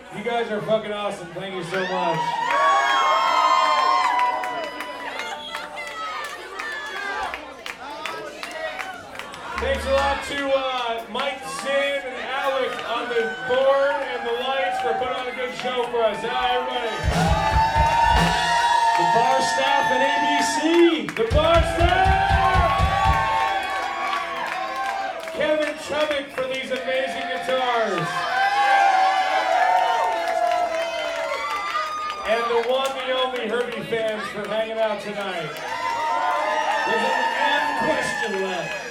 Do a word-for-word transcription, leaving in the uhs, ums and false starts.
You guys are fucking awesome. Thank you so much. Thanks a lot to uh, Mike, Zin, and Alec on the board and the lights for putting on a good show for us. Hi, everybody. The bar staff at A B C. The bar staff. Kevin Chubbuck for these amazing guitars. And the one, the only Herbie fans for hanging out tonight. There's only one question left.